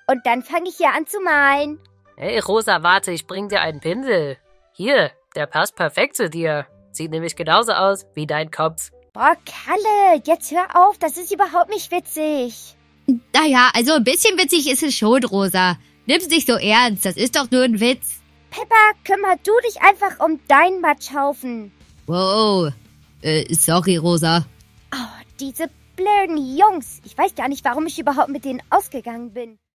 Und dann fange ich hier an zu malen. Hey Rosa, warte, ich bring dir einen Pinsel. Hier, der passt perfekt zu dir. Sieht nämlich genauso aus wie dein Kopf. Boah, Kalle, jetzt hör auf, das ist überhaupt nicht witzig. Naja, also ein bisschen witzig ist es schon, Rosa. Nimm's nicht so ernst, das ist doch nur ein Witz. Peppa, kümmer du dich einfach um deinen Matschhaufen. Wow, sorry, Rosa. Oh, diese blöden Jungs. Ich weiß gar nicht, warum ich überhaupt mit denen ausgegangen bin.